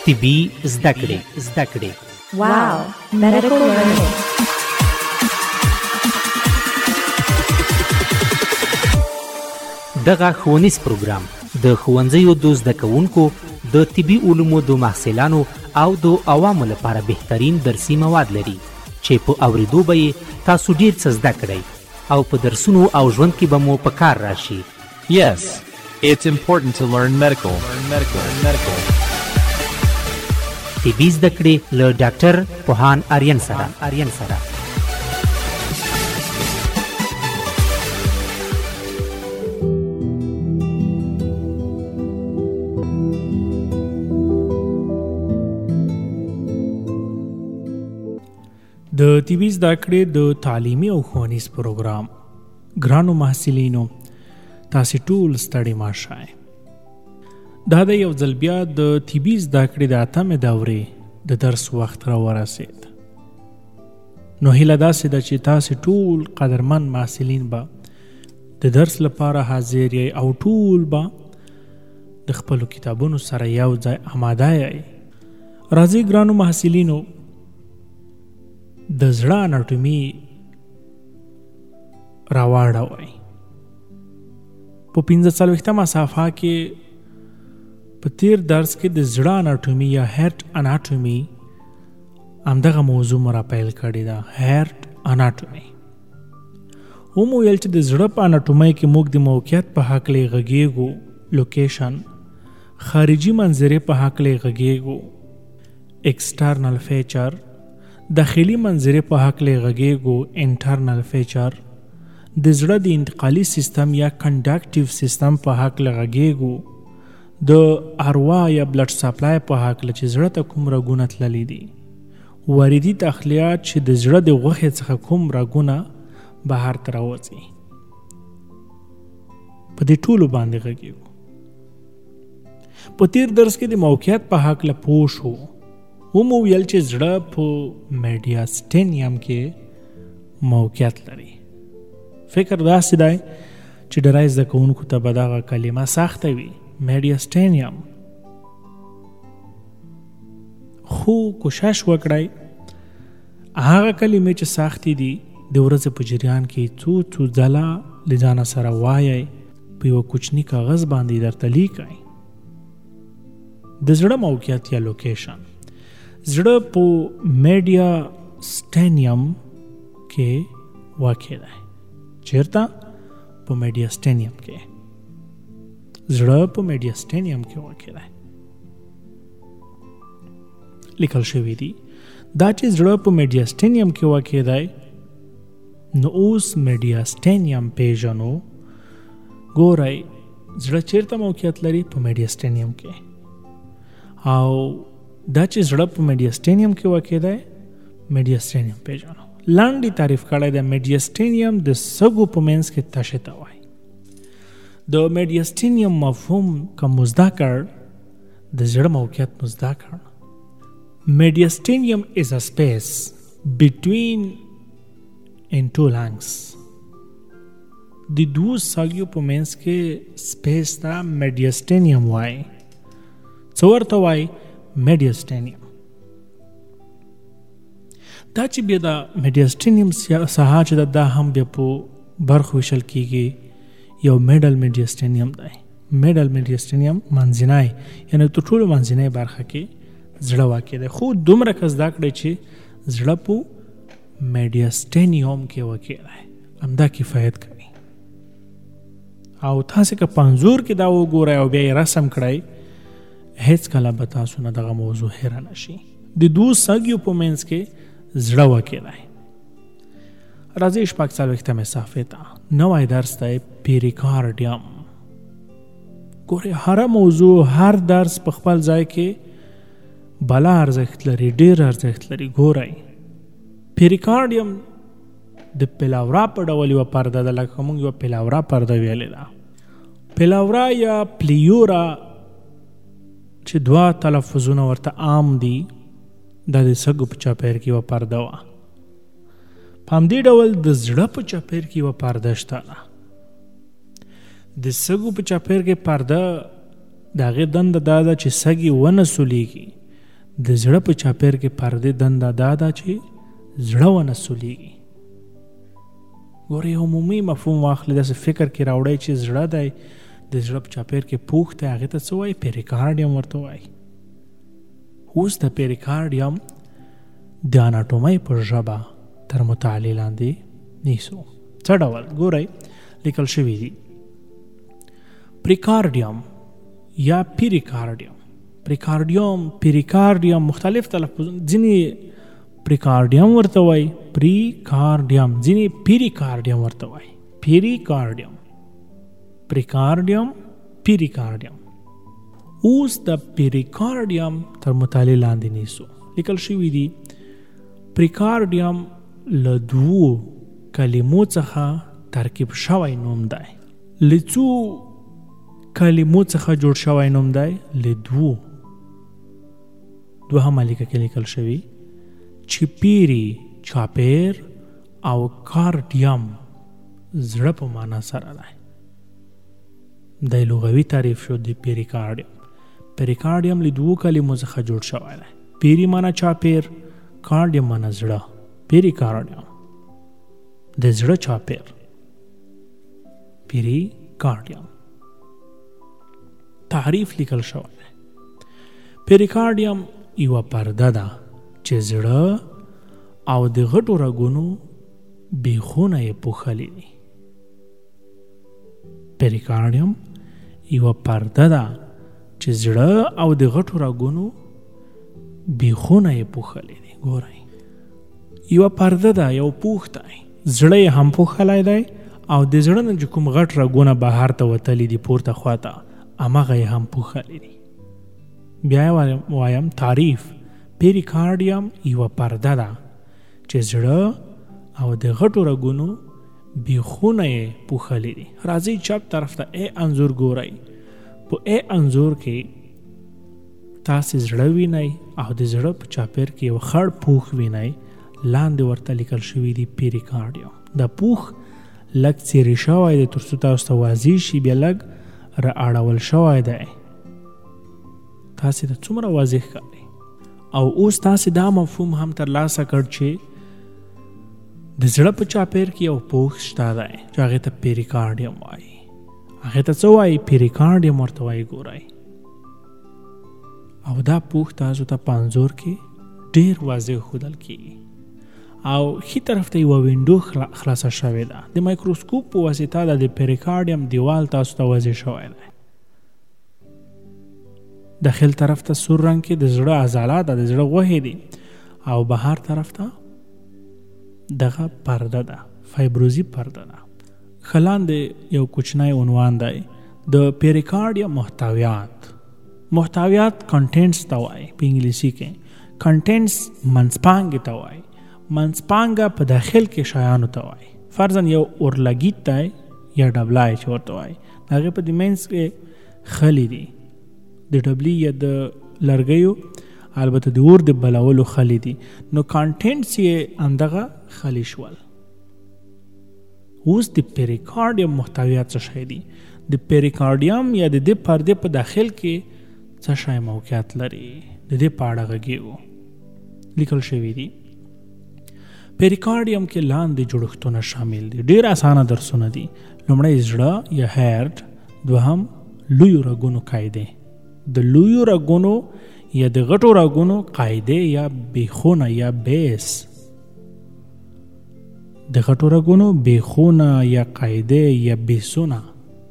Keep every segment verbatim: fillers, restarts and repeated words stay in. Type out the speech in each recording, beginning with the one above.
طبي زده کړې زده کړې واو medical learning. دغه ښوونیز پروګرام د ښوونځیو د زده کوونکو د طبي علومو د محصلانو او د عوامو لپاره بهترین درسي مواد لري چې په اوریدو به یې تاسو ډیر څه زده کړئ او په درسونو او ژوند کې به مو په کار راشي. Yes, it's important to learn medical. Learn medical. Learn medical. طبي زده کړې له ډاکټر پوهان آریان سره آریان سره د طبي زده کړې د تعلیمي او ښوونیز پروګرام ګرانو محصلینو تاسې ټول ستړي مه شئ. دا د یو ځل بیا د طبي زده کړې د اتمې دورې د درس وخت را ورسید. نو هیله داسې ده چې تاسې ټول قدرمن محصلین به د درس لپاره حاضر یئ او ټول به د خپلو کتابونو سره یو ځای آماده یئ. راځئ ګرانو محصلینو د زړه اناټومي راواړوئ. په پنځه څلوېښتمه صفحه کې په تیر درس کې د زړه اناټومي یا هارت اناټومي همدغه موضوع مو را پیل کړې ده. هارت اناټومي هم ویل چې د زړه په اناټومي کې موږ د موقعیت په هکلې غږیږو، لوکیشن، خارجي منظرې په هکلې غږیږو، ایکسټرنل فیچر، داخلي منظرې په هکلې غږیږو، انټرنل فیچر، د زړه د انتقالي سیستم یا کنډکټیو سیستم په هکله غږیږو، د اروا یا بلډ سپلای په هکله چې زړه ته کوم رګونه تللی دي، واردي تخلیات چې د زړه د غوښې څخه کوم رګونه بهر ته راوځي. په دې ټولو باندې غږیږو. په تیر درس کې د موقعیت په هکله پوه شو. هم ویل چې زړه په میډیاسټینیم کې موقعیت لري. فکر داسې دی چې ډېری زده کوونکو ته به دغه کلمه سخته وي، میډیاسټینیم. خو کوشش وکړئ هغه کلمې چې سختې دي د ورځې په جریان کې څو څو ځله له ځانه سره وایئ، په یوه کوچني کاغذ باندې درته لیکئ. د زړه موقعیت یا لوکیشن. زړه په میډیاسټینیم کې واقع دی. چیرته؟ په میډیاسټینیم کې. زړه په میډیاسټینیم کې واقع دی. لیکل شوی دی دا چې زړه په میډیاسټینیم کې واقع دی. نو اوس میډیاسټینیم پیژنو. ګورئ زړه چیرته موقعیت لري؟ په میډیاسټینیم کې. او دا چې زړه په میډیاسټینیم کې واقع دی، میډیاسټینیم پیژنو. لاندې تعریف کړی دی. میډیاسټینیم د سږو په منځ کې تشې ته وایي. د میډیاسټینیم مفهوم که مو زده کړ، د زړه موقعیت مو زده کړ. میډیاسټینیم is a space between in two lungs. د دوو سږیو په منځ کې سپیس ته میډیاسټینیم وایي. څه ورته وایي؟ میډیاسټینیم. دا چې بیا د میډیاسټینیم ساحه چې دا هم بیا په برخو ویشل کیږي. یو میډل میډیاسټینیم دی. میډل میډیاسټینیم منځنی، یعنی تر ټولو منځنی برخه کې زړه واقع دی. خو دومره که زده کړئ چې زړه په میډیاسټینیم کې واقع دی، همدا کفایت کوي. او تاسې که په انځور کې دا وګورئ او بیا یې رسم کړئ، هیڅ کله به تاسو نه دغه موضوع هیره نشي. د دوو سږیو په منځ کې زړه واقع دی. راځئ شپږ څلوېښتمې صفحې ته. نوی درس دی پیریکارډیم. ګورئ هره موضوع، هر درس په خپل ځای کې بلا ارزښت لري، ډېر ارزښت لري. ګورئ پیریکارډیم د پلاورا په ډول یوه پرده ده، لکه موږ یوه پلاورا پرده ویلې ده. پلاورا یا پلیورا چې دوه تلفظونه ورته عام دي، دا د سږو په چاپیر کې یوه پرده وه. په همدې ډول د زړه په چاپیر کې یوه پرده شته ده. د سږو په چاپیر کې پرده د هغې دنده دا ده چې سږي ونه سولیږي، د زړه په چاپیر کې پرده دنده دا ده چې زړه ونه سولیږي. ګورې عمومي مفهوم واخلې، داسې فکر کې راوړی چې زړه دی، د زړه په چاپیر کې پوښ دی، هغې ته څه وایي؟ پیریکارډیم ورته وایي. اوس د پیریکارډیم د اناټومۍ په ژبه تر مطالعې لاندې نیسو. څه ډول؟ ګورئ لیکل شوي دي پریکارډیم یا پیریکارډیم. پریکارډیم، پیریکارډیم مختلف تلفظ، ځینې پریکارډیم ورته وایي، پریکارډیم، ځینې پیریکارډیم ورته وایي. پیریکارډیم، پریکارډیم، پیریکارډیم. اوس د پیریکارډیم تر مطالعې لاندې نیسو. لیکل شوي دي پریکارډیم له دوو کلمو څخه ترکیب شوی نوم دی. له څو کلمو څخه جوړ شوی نوم دی؟ له دوو. دوهمه لیکه کې لیکل شوي چې پیری چاپیر او کارډیم زړه په معنا سره دی. د لغوي تعریف شو د پیریکارډیم. پیریکارډیم له دوو کلمو څخه جوړ شوی دی. پیری معنا چاپیر، کارډیم معنا زړه. پیریکارډیم د زړه چاپیر، پیریکارډیم. تعریف لیکل شوی دی. پیریکارډیم یوه پرده ده چې زړه او د غټو رګونو بیخونه یې پوښلي دي. پیریکارډیم یوه پرده ده چې زړه او د غټو رګونو بیخونه یې پوښلي دي. ګورئ یوه پرده ده، یو پوښ دی، زړه یې هم پوښلی دی او د زړه نه چې کوم غټ رګونه بهر ته وتلي دي پورته خواته، همغه یې هم پوښلی دي. بیا یې وایم تعریف، پیریکارډیم یوه پرده ده چې زړه او د غټو رګونو بیخونه یې پوښلی دي. راځئ چپ طرف ته ای انځور ګورئ. په ای انځور کې تاسې زړه وینئ او د زړه په چاپیر کې یو خړ پوښ وینئ. لاندې ورته لیکل شوي دي پیریکارډیم. دا پوښ لږ څیرې شوی دی تر څو تاسو ته واضح شي، بیا لږ را اړول شوی دی. تاسې ته څومره واضح ښکاري؟ او اوس تاسې دا مفهوم هم ترلاسه کړ چې د زړه په چاپیر کې یو پوښ شته دی چې هغې ته پیریکارډیم وایي. هغې ته څه وایي؟ پیریکارډیم ورته وایي. ګورئ او دا پوښ تاسو ته په انځور کې ډېر واضح ښودل کېږي او ښي طرف ته یوه وینډو خلاصه شوې ده. د مایکروسکوپ په واسطه د پیریکارډیم دیوال تاسو ته واضح شوی دی. داخل طرف ته سور رنګ کې د زړه عضلات ده، د زړه غوښې دي، او بهر طرف ته دغه پرده ده، فایبروزي پرده ده. ښه لاندې یو کوچنی عنوان دی د پیریکارډیم محتویات. محتویات کنټینټس ته وایي په انګلیسي کې. کنټینټس منځپانګې ته وایي. منځپانګه په داخل کې شیانو ته وایي. فرضاً یو اورلګیت دی یا ډبلی چې ورته وایي، د هغې په دې منځ کې خلي دي، د ډبلي یا د لرګیو البته د اور د بلولو خلي دي. نو کانټینټس یې همدغه خلي شول. اوس د پیریکارډیم محتویات څه شی دي؟ د پیریکارډیم یا د دې پردې په داخل کې څه شی موقعیت لري؟ د دې په اړه غږیږو. لیکل شوي دي پیریکارډیم کې لاندې جوړښتونه شامل دي. ډېر اسانه درسونه دي. لومړی زړه یا هارت، دوهم لویو رګونو قاعدې، د لویو رګونو یا د غټو رګونو قاعدې یا بیخونه یا بیس، د غټو رګونو بیخونه یا قاعدې یا بیسونه.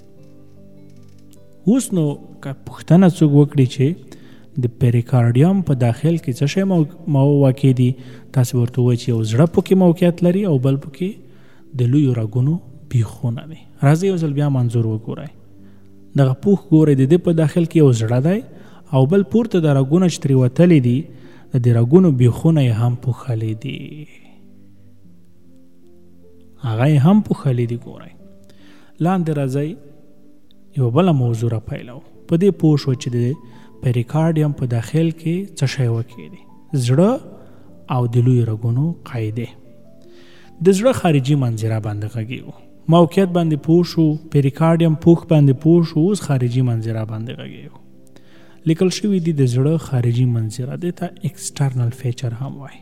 اوس نو که پوښتنه څوک وکړي چې د پیریکارډیم په داخل کې څه شی واقع دي، تاسې ورته ووایئ چې یو زړه پکې موقعیت لري او بل پکې د لویو رګونو بیخونه دي. راځئ یو ځل بیا منظور وګورئ. دغه پوښ ګورئ، د دې په داخل کې یو زړه دی او بل پورته د رګونه چې ترې وتلي دي د دې رګونو بیخونه یې هم پوښلي دي، هغه یې هم پوښلي دي. ګورئ لاندې راځئ یو بله موضوع را پیلو. په دې پوه شو چې د پیریکارډیم په داخل کې څه شی واقع دي؟ زړه او د لویو رګونو قاعدې. د زړه خارجي منظره باندې غږیږو. موقعیت باندې پوه شو، پیریکارډیم پوښ باندې پوه شو، اوس خارجي منظره باندې غږیږو. لیکل شوي دي د زړه خارجي منظره، دې ته ایکسټرنل فیچر هم وایي.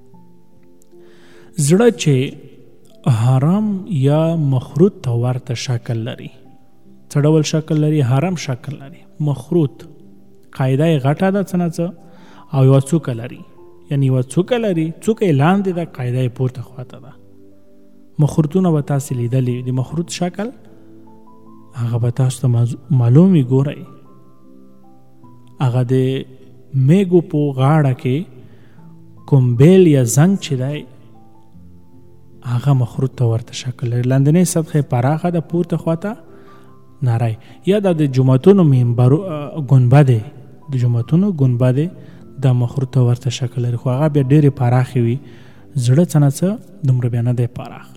زړه چې هرم یا مخروط ته ورته شکل لري. څه ډول شکل لري؟ هرم شکل لري. مخروط قاعده یې غټه ده څه نه څه او یوه څوکه لري، یعنی یوه څوکه لري، څوکه یې لاندې ده، قاعده یې پورته خواته ده. مخروطونه به تاسې لیدلي د مخروط شکل، هغه به تاسو ته معلوم وي. ګورئ هغه د میږو په غاړه کې کوم بیل یا زنګ چې دی هغه مخروط ته ورته شکل لري. لاندنۍ سطحه پراخه ده، پورته خواته نری. یا دا د جوماتونو منبرو ګنبدې، د جوماتونو ګنبدې د مخروط ته ورته شکل لري، خو هغه بیا ډېرې پراخې وي. زړه څه نه څه دومره بیا نه دی پراخ.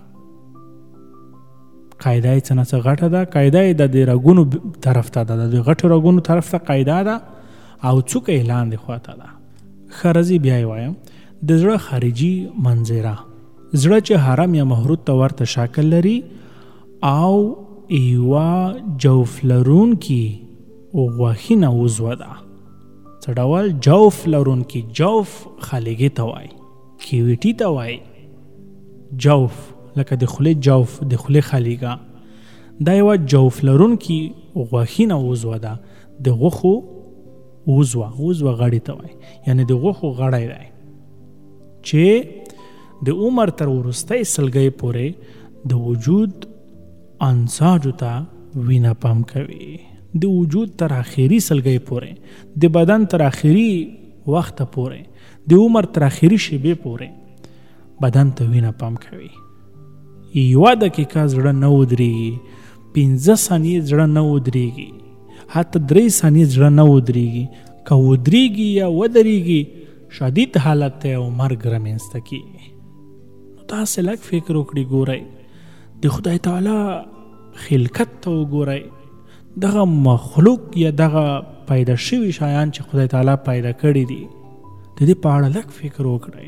قاعده یې څه نه څه غټه ده، قاعده یې د دې رګونو طرف ته ده، د غټو رګونو طرف ته قاعده ده او څوکه یې لاندې خواته ده. خرزي بیا یې وایم د زړه خارجي منظره. زړه چې هرم یا مخروط ته ورته شکل لري او یوه جوف لرونکي غوښینه عضوه ده. څه ډول؟ جوف لرونکي. جوف خالګې ته وایي، کیویټي ته وایي. جوف لکه د خولې جوف، د خولې خالیګه. دا یوه جوف لرونکي غوښینه عضوه ده، د غوښو عضوه. عضوه غړي ته وایي، یعنی د غوښو غړی دی چې د عمر تر وروستۍ سلګۍ پورې د وجود انساجو ته وینه پمپ کوي. د وجود تر آخري سلګۍ پورې، د بدن تر آخري وخت پورې، د عمر تر آخري شیبې پورې بدن ته وینه پمپ کوي. یوه دقیقه زړه نه ودرېږي، پنځه ثانیې زړه نه ودرېږي، حتی درې ثانیې زړه نه ودرېږي. که ودرېږي یا ودرېږي شدید حالت ته او مرګ رامنځته کېږي. نو تاسې لږ فکر وکړئ، ګورئ د خدای تعالی خلقت ته وګورئ. دغه مخلوق یا دغه پیدا شوي شیان چې خدای تعالی پیدا کړي دي، د دې په اړه لږ فکر وکړئ.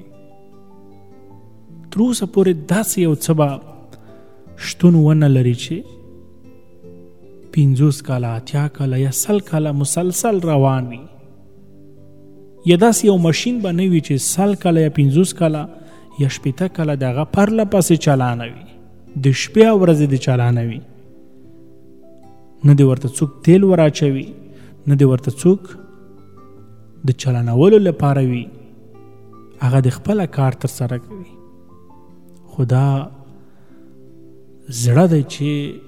تر اوسه پورې داسې یو څه به شتون ونه لري چې پنځوس کاله، اتیا کاله یا سل کاله مسلسل روان وي. یا داسې یو ماشین به نه وي چې سل کاله یا پنځوس کاله یا شپېته کاله د هغه پرله پسې چلانه وي، د شپې او ورځې د چلانه وي. نه دی ورته څوک تیل وراچوي، نه دی ورته څوک د چلانولو لپاره وي، هغه د خپله کار ترسره کوي. خو دا زړه دی چې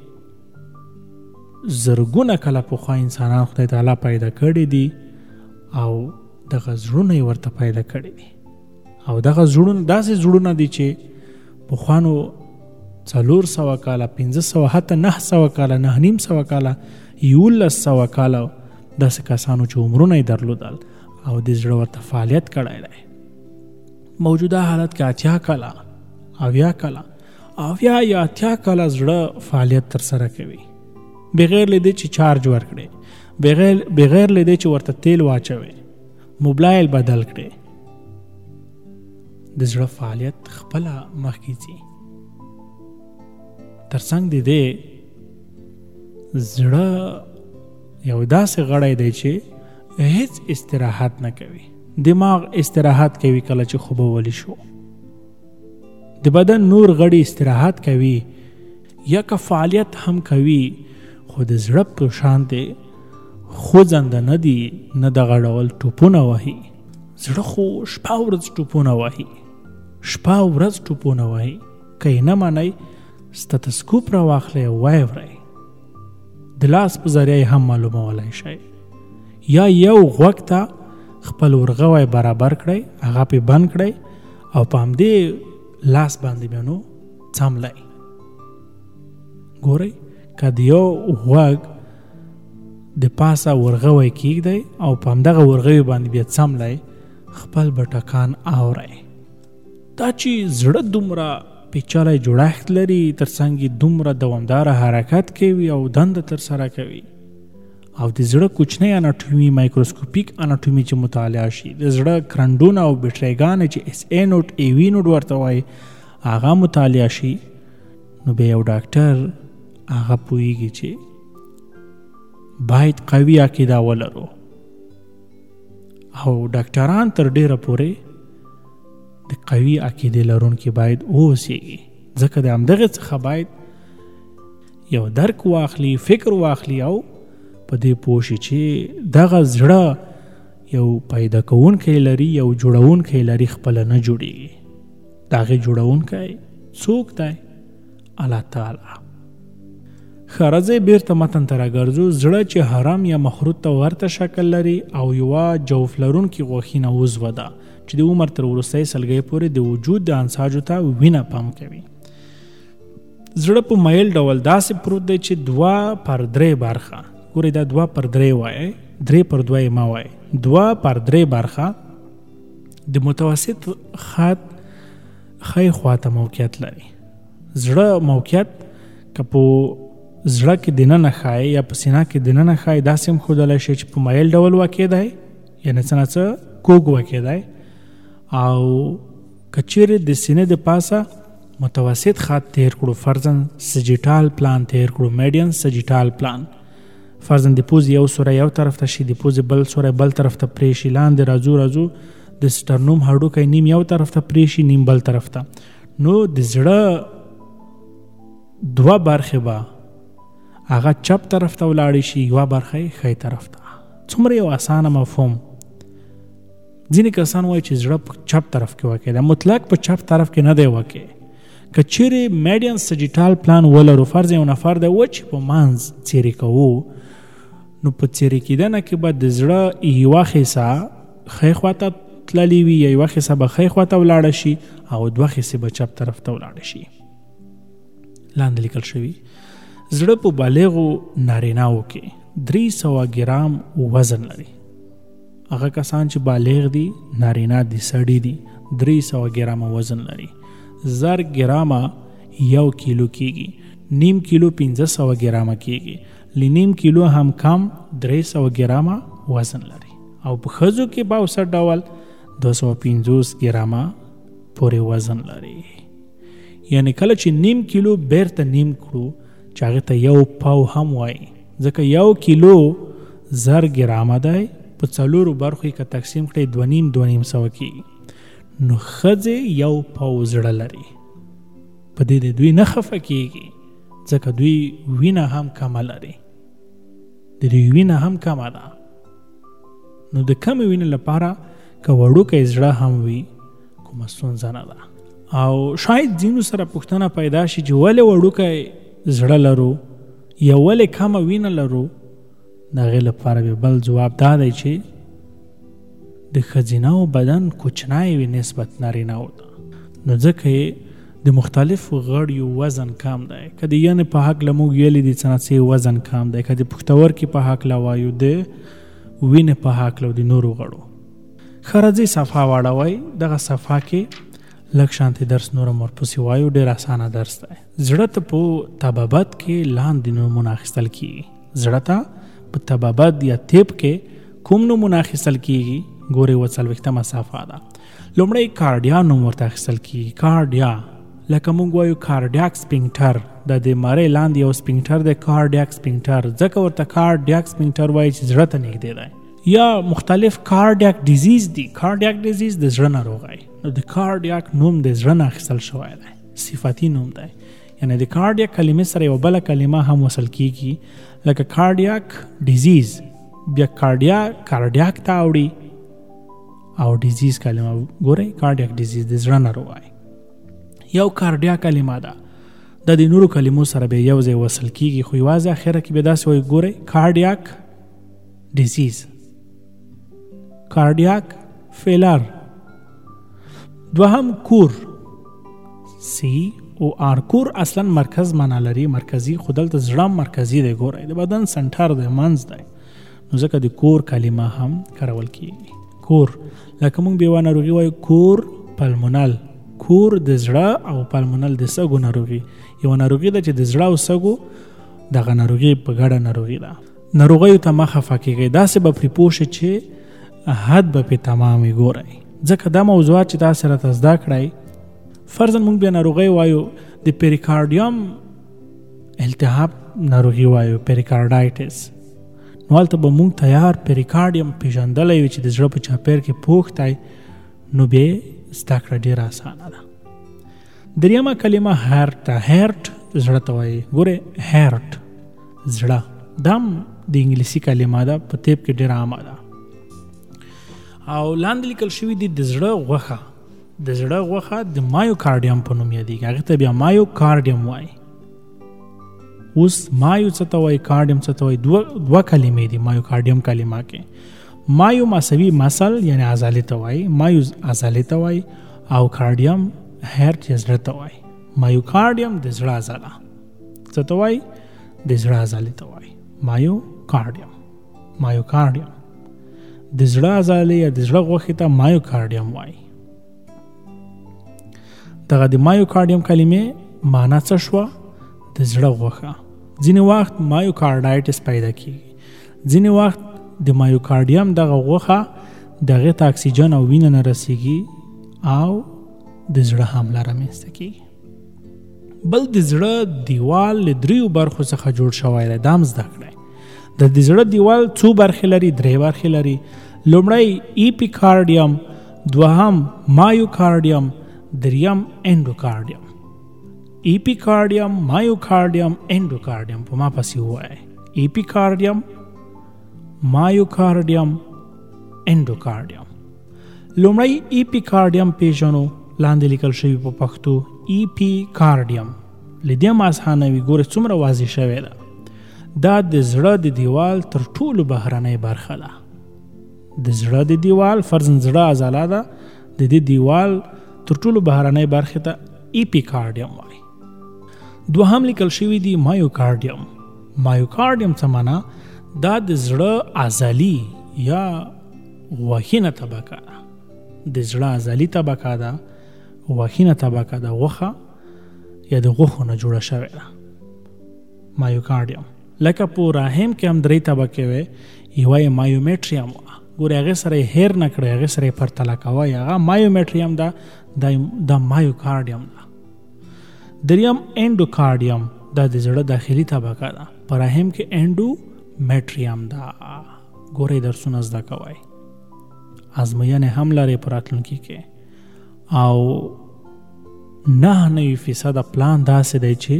زرګونه کاله پخوا انسانان خدای تعالی پیدا کړي دي او دغه زړونه یې ورته پیدا کړي دي. او دغه زړونه داسې زړونه دي چې پخوانو څلور سوه کاله، پنځه سوه، حتی نه سوه کاله، نه نیم سوه کاله، یولس سوه کاله داسې کسانو چې عمرونه یې درلودل او د زړه ورته فعالیت کړی دی. موجوده حالت کې اتیا کاله، اویا کاله، اویا یا اتیا کاله زړه فعالیت ترسره کوي، بغیر له دې چې چارج ورکړي، بغیر بغیر له دې چې ورته تیل واچوي، موبایل بدل کړي. د زړه فعالیت خپله مخکې ځي. ترڅنګ د دې زړه یو داسې غړی دی چې هیڅ استراحت نه کوي. دماغ استراحت کوي کله چې خوبولی شو، د بدن نور غړي استراحت کوي یا که فعالیت هم کوي، خو د زړه په شان دی خوځنده نه دي، نه دغه ډول ټوپونه وهي. زړه خو شپه ورځ ټوپونه وهي، شپه ورځ ټوپونه وهي. که یې نه منئ ستتسکوپ را واخلئ او ویې ورئ، د لاس په ذریعه هم معلومولی شئ. یا یو غوږ ته خپل ورغوی برابر کړئ، هغه پې بند کړئ او په همدې لاس باندې بیا نو څملئ. ګورئ که د یو غوږ د پاسه ورغوی کیږدئ او په همدغه ورغوی باندې بیا څملئ، خپل به ټکان اورئ. دا چې زړه دومره پیچلی جوړښت لري، ترڅنګ یې دومره دوامداره حرکت کوي او دنده ترسره کوي، او د زړه کوچنۍ اناټومي، مایکروسکوپیک اناټومي چې مطالعه شي، د زړه کرنډونه او بټریګانې چې اس ای نوټ، ای وي نوټ ورته وایي، هغه مطالعه شي، نو بیا یو ډاکټر هغه پوهیږي چې باید قوي عقیده ولرو او ډاکټران تر ډیره پورې د قوي عقیدې لرونکي باید اوسیږي، ځکه د همدغه څخه باید یو درک واخلي، فکر واخلي او په دې پوه شي چې دغه زړه یو پیدا کوونکی لري، یو جوړونکی لري، خپله نه جوړیږي. د هغې جوړونکی څوک دی؟ الله تعالی. ښه راځئ بیرته متن ته راګرځو. زړه چې حرام یا مخروط ته ورته شکل لري او یوه جوف لرونکي غوښینه عضوه ده چې د عمر تر وروستۍ سلګۍ پورې د وجود د انساجو ته وینه پمپ کوي. زړه په میل ډول داسې پروت دی چې دوه پر درې برخه، ګورئ دا دوه پر درې وایي، درې پر دوه یې مه وایي، دوه پر درې برخه د متوسط خط ښی خواته موقعیت لري. زړه موقعیت که په زړه کې دننه ښایي یا په سینه کې دننه ښایي، داسې هم ښودلی شي چې په میل ډول واقع دی، یعنې څه نه څه کوږ واقع دی. او که چیرې د سینې د پاسه متوسط خط تیر کړو، فرضاً سجیټال پلان تیر کړو، میډین سجیټال پلان، فرضاً د پوزې یو سوری یو طرف ته شي، د پوزې بل سوری بل طرف ته پرې شي، لاندې راځو راځو د سټرنوم هډوکی نیم یو طرف ته پرې شي، نیم بل طرف ته، نو د زړه دوه برخې به هغه چپ طرف ته ولاړې شي، یوه برخه یې ښی طرف ته. څومره یو اسانه مفهوم. ځینې کسان وایي چې زړه په چپ طرف کې واقع دی، مطلق په چپ طرف کې نه دی واقع. که چیرې میډین سجیټال پلان ولرو، فرض یو نفر دی و چې په منځ څیرې کوو، نو په څیرې کېدنه کې به د زړه یوه حصه ښی خواته تللی وي یا یوه حصه به ښی خواته ولاړه شي او دوه حصې به چپ طرف ته ولاړه شي. لاندې لیکل شوي زړه په بالغو نارینه‌و کې درې سوه ګرام وزن لري. هغه کسان چې بالغ دي، نارینه دي، سړي دي، درې سوه ګرامه وزن لري. زر ګرامه یو کیلو کېږي، نیم کیلو پنځه سوه ګرامه کېږي، له نیم کیلو هم کم درې سوه ګرامه وزن لري. او په ښځو کې په اوسط ډول دوه سوه پنځوس ګرامه پورې وزن لري. یعنی کله چې نیم کیلو بیرته نیم کړو چې هغې ته یو پاو هم وایي، ځکه یو کیلو زر ګرامه دی، په څلورو برخو یې که تقسیم کړئ دوه نیم دوه نیم سوه کېږي. نو ښځې یو پاو زړه لري. په دې د دوی نه خفه کېږي ځکه دوی وینه هم کمه لري، د دوی وینه هم کمه ده. نو د کمې وینې لپاره که وړوکی زړه هم وي کومه ستونزه نه ده. او شاید ځینو سره پوښتنه پیدا شي چې ولې وړوکی زړه لرو یا ولې کمه وینه لرو. د هغې لپاره به بل جواب دا دی چې د ښځینه‌و بدن کوچنی وي نسبت نارینه‌و ته، نو ځکه یې د مختلفو غړیو وزن کم دی. که د ینې په هکله موږ ویلي دي څه نه څه وزن کم دی، که د پښتورګي په هکله وایو، د وینې په هکله او د نورو غړو. ښه راځئ صفحه واړوئ. دغه صفحه کې لږ شانتې درس نور هم ورپسې وایو، ډېر اسانه درس دی. زړه ته په طبابت کې لاندې نومونه اخیستل کېږي. زړه ته په طبابت یا طب کې کوم نومونه اخیستل کېږي؟ ګورئ اووه څلوېښتمه صفحه ده. لومړی کارډیا نوم ورته اخیستل کېږي. کارډیا لکه موږ وایو کارډیاک سپینکټر، دا د مرۍ لاندې یو سپینکټر دی، کارډیاک سپینکټر، ځکه ورته کارډیاک سپینکټر وایي چې زړه ته نږدې دی. یا مختلف کارډیاک ډیزیز دي. کارډیاک ډیزیز د زړه ناروغی، نو د کارډیاک نوم د زړه نه اخیستل شوی دی، صفاتي نوم دی. یعنی د کارډیاک کلمې سره یو بله کلمه هم وصل کېږي، لکه کارډیاک ډیزیز، بیا کارډیا کارډیاک ته اوړي او ډیزیز کلمه ګورئ، کارډیاک ډیزیز د زړه ناروغی یو کارډیا کلمه ده. دا د نورو کلمو سره به یو ځای وصل کېږي، خو یوازې اخره کې به داسې وایي ګورئ کارډیاک ډیزیز، کارډیاک فیلر. دوهم کور، سی او آر. کور اصلا مرکز معنا لري، مرکزی، خو دلته زړه مرکزي دی. ګورئ د بدن سنټر دی، منځ دی، نو ځکه د کور کلمه هم کارول کېږي. کور لکه موږ به یوه ناروغي وایو کور پلمونل، کور د زړه او پلمونل د سږو ناروغي. یوه ناروغي ده چې د زړه او سږو دغه ناروغي په ګډه ناروغي ده. ناروغیو ته مه خفه کېږئ، داسې به پرې پوه شئ چې حد به پرې تمام وي. ګورئ ځکه دا موضوعات چې تاسې راته زده کړئ، فرضاً موږ بیا ناروغی وایو د پیریکارډیم التهاب ناروغي وایو، پیریکارډایټس. نو هلته به مونږ تیار پریکارډیم پیژندلی وي چې د زړه په چاپیر کې پوښ دی، نو بیا زده کړه ډېره اسانه ده. دریمه کلمه هرټ ده. هرټ زړه ته وایي. ګورې هرټ زړه، دا هم د انګلیسي کلمه ده، په طب کې ډېره عامه ده. او لاندې لیکل شوي دي د زړه غوښه. د زړه غوښه د مایوکارډیم په نوم یادېږي، هغې ته بیا مایوکارډیم وایي. اوس مایو څه ته وایي، کارډیم څه ته وایي؟ دوه دوه کلمې دي مایوکارډیم کلمه کې. مایو مساوي مسل یعنی عضلې ته وایي، مایو عضلې ته وایي، او کارډیم هرټ یې زړه ته وایي. مایوکارډیم د زړه عضله څه ته وایي؟ د زړه عضلې ته وایي مایوکارډیم. مایوکارډیم د زړه عضلې یا د زړه غوښې ته مایوکارډیم وایي. دغه د مایوکارډیم کلمې معنا څه شوه؟ د زړه غوښه. ځینې وخت مایوکارډایټس پیدا کیږي، ځینې وخت د مایوکارډیم دغه غوښه دغه ته اکسیجن او وینه نه رسیږي او د زړه حمله رامنځته کیږي. بل د زړه دیوال له دریو برخو څخه جوړ شوی دی، دا هم زده کړئ. د زړه دیوال څو برخې لري؟ درې برخې لري. لومړی ایپیکارډیم، دوهم مایوکارډیم، دریم انډوکارډیم. ایپیکارډیم، مایوکارډیم، انډوکارډیم. په ما پسې ووایئ. ایپیکارډیم، مایوکارډیم، انډوکارډیم. لومړی ایپیکارډیم پیژنو، لاندې لیکل شوي په پښتو ایپیکارډیم. له دې ماسهانه وي، ګورئ څومره واضح شوی ده. دا د زړه د دیوال تر ټولو بهرنۍ برخه ده. د زړه د دیوال فرضاً زړه عضله ده، د دې دیوال تر ټولو بهرنۍ برخې ته ایپیکارډیم وایي. دوهم لیکل شوي دي مایوکارډیم. مایوکارډیم څه معنا؟ دا د زړه عضلي یا غوښینه طبقه ده. د زړه عضلي طبقه ده، غوښینه طبقه ده، غوښه یا د غوښو نه جوړه شوې ده مایوکارډیم. لکه په رحم کې هم درې طبقې وي، یوه یې مایومیټریم وه، ګورې هغې سره یې هیر نه کړئ، هغې سره یې پرتله کوئ، هغه مایومیټریم ده، دا مایوکارډیم ده. دریم انډوکارډیم، دا د زړه داخلي طبقه ده، په رحم کې انډومیټریم ده. ګورې درسونه زده کوئ، ازموینې هم لري په راتلونکي کې. او نه نوي فیصده پلان داسې دی چې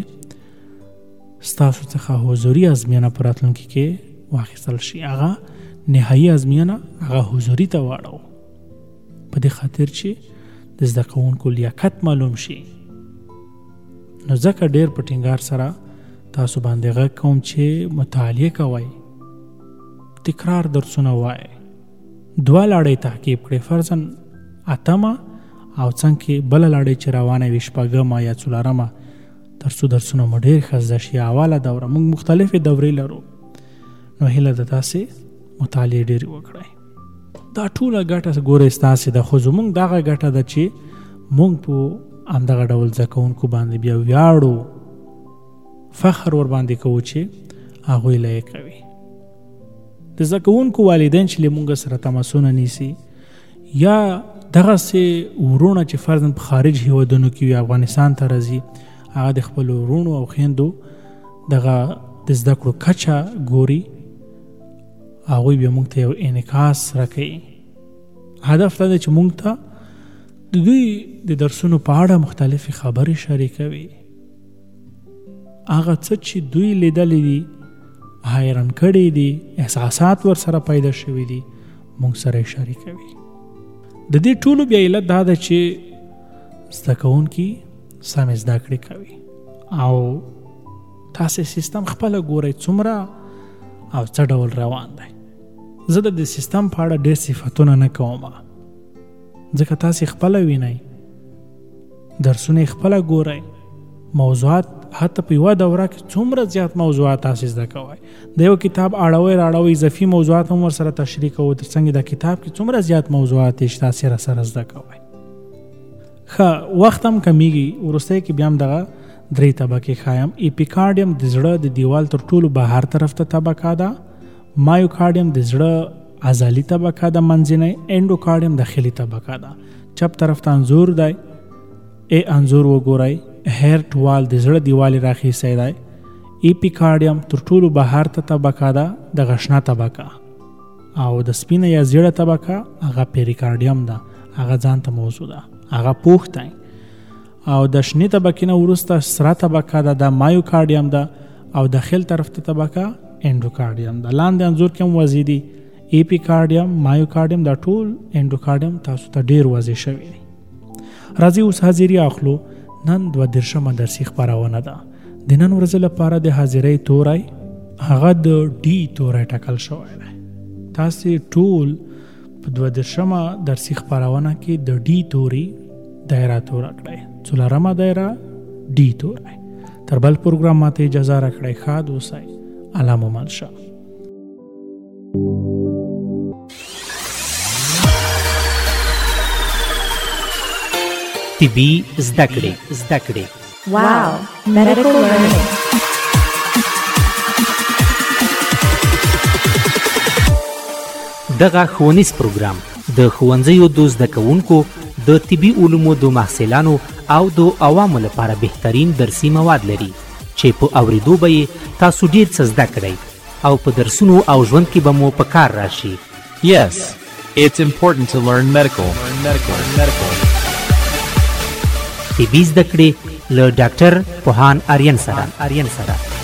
ستاسو څخه حضوري ازموینه په راتلونکي کې واخیستل شي. هغه نهایي ازموینه هغه حضوري ته واړو، په دې خاطر چې د زده کوونکو لیاقت معلوم شي. نو ځکه ډېر په ټینګار سره تاسو باندې غږ کوم چې مطالعه کوئ، تکرار درسونه وایئ، دوه لړۍ تعقیب کړئ، فرضاً اتمه او څنګ کې بله لړۍ چې روانه وي شپږمه یا څلورمه، تر څو درسونه مو ډېر ښه زده شي. اوله دوره موږ مختلفې دورې لرو، نو هیله ده تاسې مطالعې ډېرې وکړئ. دا ټوله ګټه ګورئ ستاسې ده، خو زموږ دغه ګټه ده چې موږ په همدغه ډول زده کوونکو باندې بیا ویاړو، فخر ور باندې کوو چې هغوی له یې کوي. د زده کوونکو والدین چې له موږ سره تماسونه نیسي، یا دغسې ورونه چې فرضاً په خارج هېوادونو کې وي، افغانستان ته راځي، هغه د خپلو ورونو او خویندو دغه د زده کړو کچه ګوري، هغوی بیا موږ ته یو انعکاس راکوي. هدف دا دی چې موږ ته د دوی د درسونو په اړه مختلفې خبرې شریکوي. هغه څه چې دوی لیدلی دي، حیران کړي دي، احساسات ور سره پیدا شوي دي، موږ سره یې شریکوي. د دې ټولو بیا علت دا ده چې زده کوونکي سمې زده کړې کوي. او تاسې سیستم خپله ګورئ څومره او څه ډول روان دی. زه د دې سیستم په اړه ډېر صفتونه نه کوم، ځکه تاسې خپله وینئ، درسونه یې خپله ګورئ، موضوعات حتی په یوه دوره کې څومره زیات موضوعات تاسې زده کوئ. د یو کتاب اړوئ راړوئ، اضافي موضوعات هم ورسره تشریح کوو، تر څنګ د کتاب کې څومره زیات موضوعات یې چې تاسې راسره زده کوئ. ښه وخت هم کمیږي، وروستی کې بیا هم دغه درې طبقې ښایم. ایپیکارډیم د زړه د دیوال تر ټولو بهر طرف ته طبقه ده. مایوکارډیم د زړه عضلي طبقه ده منځنۍ. انډوکارډیم داخلي طبقه ده. چپ طرف ته انځور دی، ای انځور وګورئ. هرټ وال د زړه دیوال راخیستی دی. ایپیکارډیم تر ټولو بهر ته طبقه ده د غشنه طبقه، او د سپینه یا زیړه طبقه هغه پیریکارډیم ده، هغه ځان ته موضوع ده، هغه پوښ دی. او د شنې طبقې نه وروسته سره طبقه ده د مایوکارډیم ده، او داخل طرف ته طبقه انډوکارډیم ده. لاندې انځور کې هم واضح دي ایپیکارډیم، مایوکارډیم، دا ټول انډوکارډیم تاسو ته ډیر واضح شوی دی. راځي اوس حاضري اخلو. نن دوه دېرشمه درسي خپرونه ده. د نن ورځې لپاره د حاضرۍ توری هغه د ډي توری ټاکل شوی دی. تاسې ټول په دوه دېرشمه درسي خپرونه کې د ډي توري دایره توره کړئ. څلورمه دایره ډي توری. تر بل پروګرام ماته اجازه راکړئ. ښاد اوسئ. الله مو مل شه. طبي زده کړې زده کړې Wow, medical learning. دغه ښوونیز پروګرام د ښوونځیو د زده کوونکو د طبي علومو د محصلانو او د عوامو لپاره بهترین درسي مواد لري چې په اوریدو به یې تاسو ډیر څه زده کړئ او په درسونو او ژوند کې به مو په کار راشي. Yes, it's important to learn medical. Learn medical. Learn medical. طبي زده کړې له ډاکټر پوهان آریان سره آریان سره